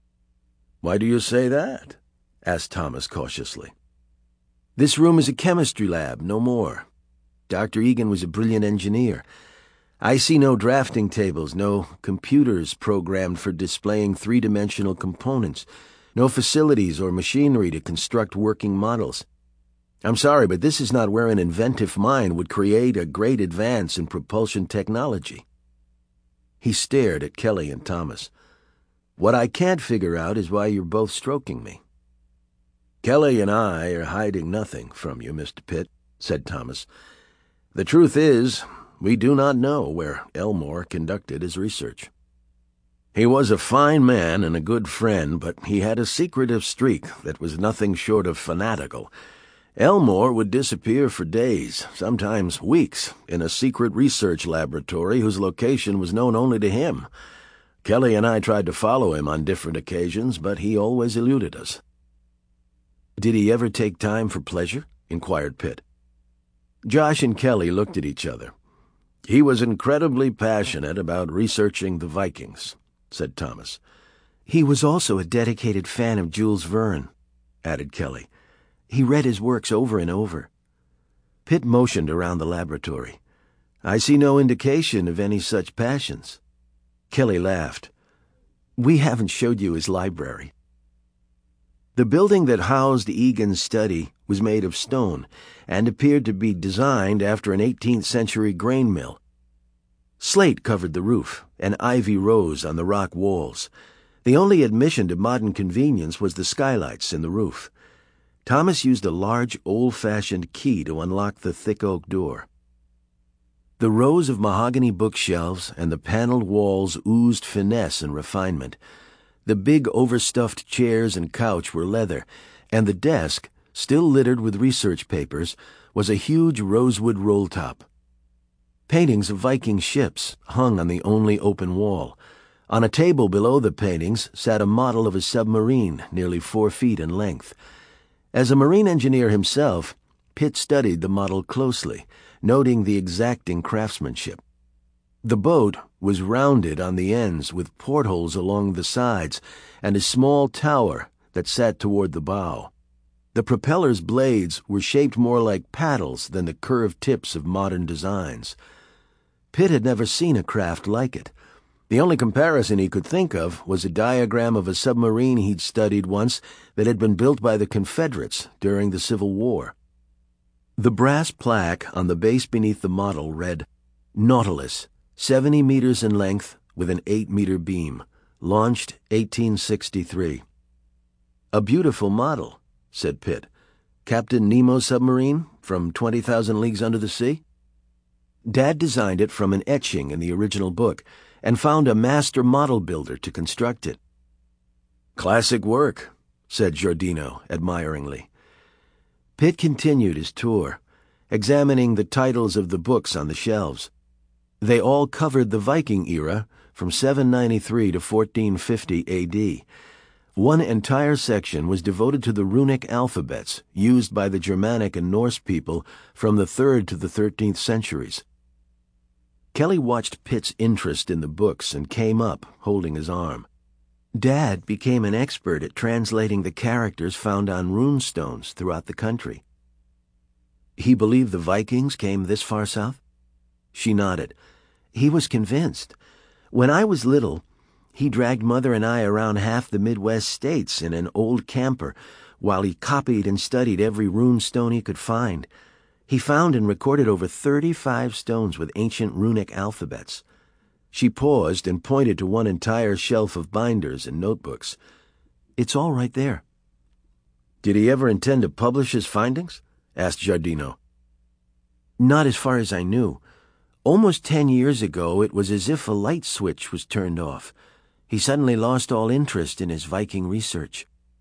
Why do you say that? Asked Thomas cautiously. This room is a chemistry lab, no more. Doctor Egan was a brilliant engineer. I see no drafting tables, no computers programmed for displaying three-dimensional components, no facilities or machinery to construct working models. I'm sorry, but this is not where an inventive mind would create a great advance in propulsion technology. He stared at Kelly and Thomas. What I can't figure out is why you're both stroking me. Kelly and I are hiding nothing from you, Mister Pitt, said Thomas. The truth is, we do not know where Elmore conducted his research. He was a fine man and a good friend, but he had a secretive streak that was nothing short of fanatical. Elmore would disappear for days, sometimes weeks, in a secret research laboratory whose location was known only to him. Kelly and I tried to follow him on different occasions, but he always eluded us. Did he ever take time for pleasure? Inquired Pitt. Josh and Kelly looked at each other. He was incredibly passionate about researching the Vikings, said Thomas. He was also a dedicated fan of Jules Verne, added Kelly. He read his works over and over. Pitt motioned around the laboratory. I see no indication of any such passions. Kelly laughed. We haven't showed you his library. The building that housed Egan's study was made of stone and appeared to be designed after an eighteenth century grain mill. Slate covered the roof, and ivy rose on the rock walls. The only admission to modern convenience was the skylights in the roof. Thomas used a large, old-fashioned key to unlock the thick oak door. The rows of mahogany bookshelves and the paneled walls oozed finesse and refinement. The big, overstuffed chairs and couch were leather, and the desk, still littered with research papers, was a huge rosewood roll-top. Paintings of Viking ships hung on the only open wall. On a table below the paintings sat a model of a submarine nearly four feet in length. As a marine engineer himself, Pitt studied the model closely, noting the exacting craftsmanship. The boat was rounded on the ends with portholes along the sides and a small tower that sat toward the bow. The propeller's blades were shaped more like paddles than the curved tips of modern designs. Pitt had never seen a craft like it. The only comparison he could think of was a diagram of a submarine he'd studied once that had been built by the Confederates during the Civil War. The brass plaque on the base beneath the model read, Nautilus, seventy meters in length with an eight-meter beam, launched eighteen sixty-three. A beautiful model, said Pitt. Captain Nemo submarine from twenty thousand Leagues Under the Sea? Dad designed it from an etching in the original book and found a master model builder to construct it. Classic work, said Giordino admiringly. Pitt continued his tour, examining the titles of the books on the shelves. They all covered the Viking era from seven ninety-three to fourteen fifty A D. One entire section was devoted to the runic alphabets used by the Germanic and Norse people from the third to the thirteenth centuries. Kelly watched Pitt's interest in the books and came up, holding his arm. Dad became an expert at translating the characters found on rune stones throughout the country. He believed the Vikings came this far south? She nodded. He was convinced. When I was little, he dragged Mother and I around half the Midwest states in an old camper while he copied and studied every rune stone he could find. He found and recorded over thirty-five stones with ancient runic alphabets. She paused and pointed to one entire shelf of binders and notebooks. It's all right there. Did he ever intend to publish his findings? Asked Giordino. Not as far as I knew. Almost ten years ago, it was as if a light switch was turned off. He suddenly lost all interest in his Viking research.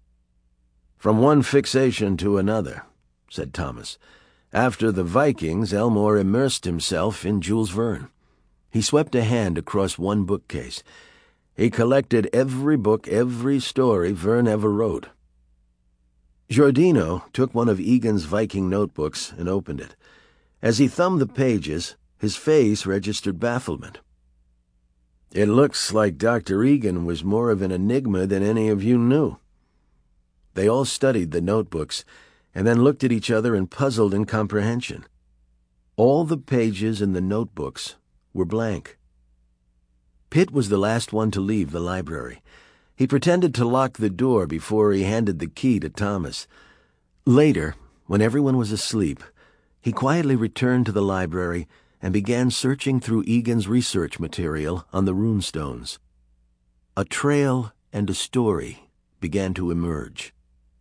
"From one fixation to another," said Thomas. "After the Vikings, Elmore immersed himself in Jules Verne." He swept a hand across one bookcase. "He collected every book, every story Verne ever wrote." Giordino took one of Egan's Viking notebooks and opened it. As he thumbed the pages, his face registered bafflement. "It looks like Doctor Egan was more of an enigma than any of you knew." They all studied the notebooks and then looked at each other in puzzled incomprehension. All the pages in the notebooks were blank. Pitt was the last one to leave the library. He pretended to lock the door before he handed the key to Thomas. Later, when everyone was asleep, he quietly returned to the library and began searching through Egan's research material on the runestones. A trail and a story began to emerge.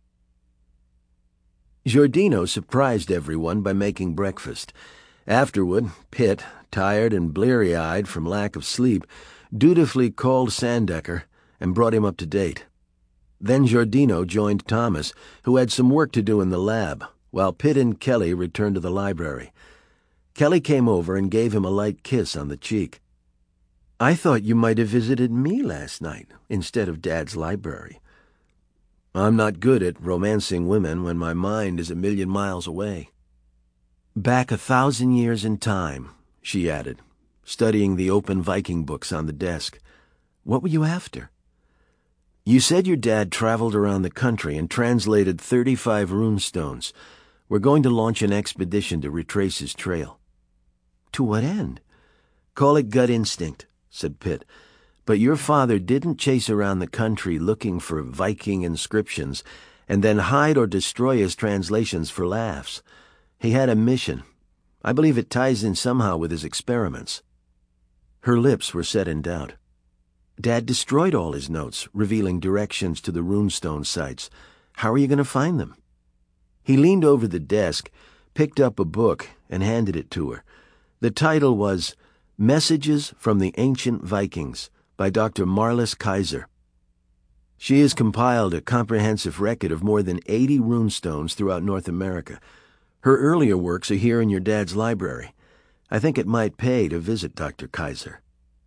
Giordino surprised everyone by making breakfast. Afterward, Pitt, tired and bleary-eyed from lack of sleep, dutifully called Sandecker and brought him up to date. Then Giordino joined Thomas, who had some work to do in the lab, while Pitt and Kelly returned to the library. Kelly came over and gave him a light kiss on the cheek. "I thought you might have visited me last night instead of Dad's library." "I'm not good at romancing women when my mind is a million miles away." "Back a thousand years in time," she added, studying the open Viking books on the desk. "What were you after?" "You said your dad traveled around the country and translated thirty-five runestones. We're going to launch an expedition to retrace his trail." "To what end?" "Call it gut instinct," said Pitt. "But your father didn't chase around the country looking for Viking inscriptions and then hide or destroy his translations for laughs. He had a mission. I believe it ties in somehow with his experiments." Her lips were set in doubt. "Dad destroyed all his notes, revealing directions to the runestone sites. How are you going to find them?" He leaned over the desk, picked up a book, and handed it to her. The title was Messages from the Ancient Vikings by Doctor Marlis Kaiser. She has compiled a comprehensive record of more than eighty runestones throughout North America. Her earlier works are here in your dad's library. I think it might pay to visit Doctor Kaiser.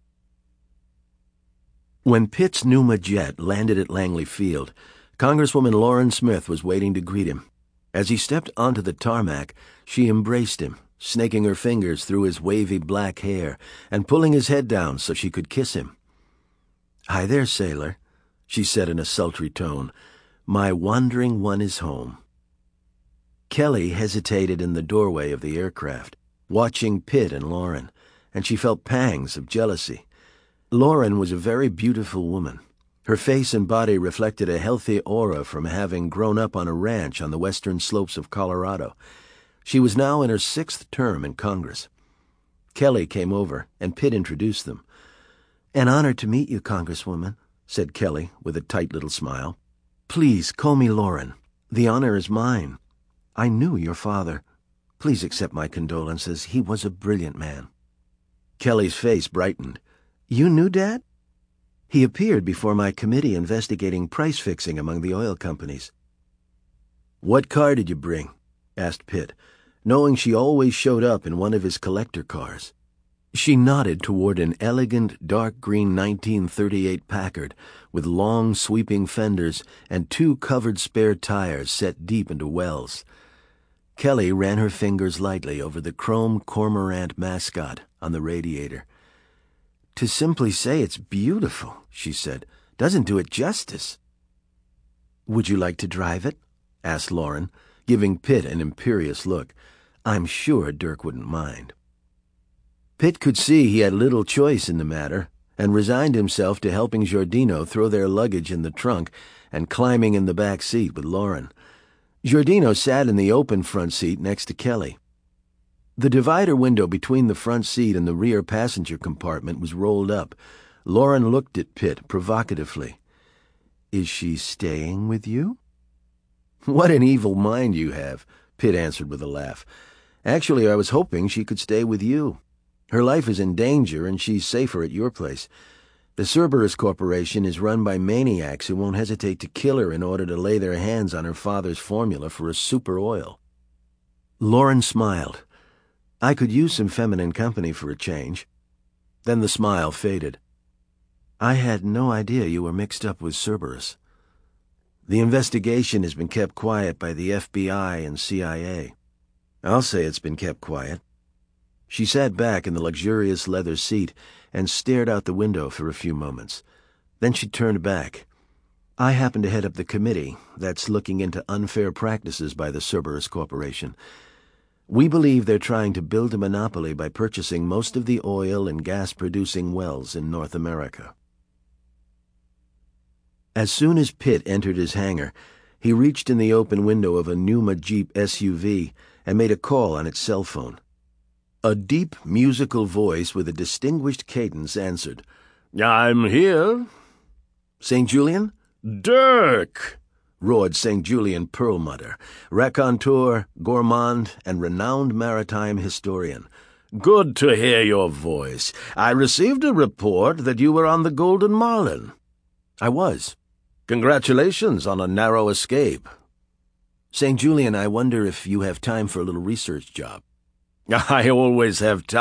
When Pitt's Numa jet landed at Langley Field, Congresswoman Lauren Smith was waiting to greet him. As he stepped onto the tarmac, she embraced him, snaking her fingers through his wavy black hair and pulling his head down so she could kiss him. "Hi there, sailor," she said in a sultry tone. "My wandering one is home." Kelly hesitated in the doorway of the aircraft, watching Pitt and Lauren, and she felt pangs of jealousy. Lauren was a very beautiful woman. Her face and body reflected a healthy aura from having grown up on a ranch on the western slopes of Colorado. She was now in her sixth term in Congress. Kelly came over, and Pitt introduced them. "An honor to meet you, Congresswoman," said Kelly with a tight little smile. "Please call me Lauren. The honor is mine. I knew your father. Please accept my condolences. He was a brilliant man." Kelly's face brightened. "You knew Dad?" "He appeared before my committee investigating price fixing among the oil companies." "What car did you bring?" asked Pitt, knowing she always showed up in one of his collector cars. She nodded toward an elegant dark green nineteen thirty-eight Packard with long sweeping fenders and two covered spare tires set deep into wells. Kelly ran her fingers lightly over the chrome cormorant mascot on the radiator. "To simply say it's beautiful," she said, "doesn't do it justice." "Would you like to drive it?" asked Lauren, giving Pitt an imperious look. "I'm sure Dirk wouldn't mind." Pitt could see he had little choice in the matter, and resigned himself to helping Giordino throw their luggage in the trunk and climbing in the back seat with Lauren. Giordino sat in the open front seat next to Kelly. The divider window between the front seat and the rear passenger compartment was rolled up. Lauren looked at Pitt provocatively. "Is she staying with you?" "What an evil mind you have," Pitt answered with a laugh. "Actually, I was hoping she could stay with you. Her life is in danger, and she's safer at your place. The Cerberus Corporation is run by maniacs who won't hesitate to kill her in order to lay their hands on her father's formula for a super oil. Lauren smiled. I could use some feminine company for a change. Then the smile faded. I had no idea you were mixed up with Cerberus. The investigation has been kept quiet by the F B I and C I A. I'll say it's been kept quiet. She sat back in the luxurious leather seat and stared out the window for a few moments. Then she turned back. I happen to head up the committee that's looking into unfair practices by the Cerberus Corporation. We believe they're trying to build a monopoly by purchasing most of the oil and gas-producing wells in North America. As soon as Pitt entered his hangar, he reached in the open window of a Numa Jeep S U V and made a call on its cell phone. A deep, musical voice with a distinguished cadence answered. I'm here. Saint Julian? Dirk! Roared Saint Julian Perlmutter, raconteur, gourmand, and renowned maritime historian. Good to hear your voice. I received a report that you were on the Golden Marlin. I was. Congratulations on a narrow escape. Saint Julian, I wonder if you have time for a little research job. I always have time.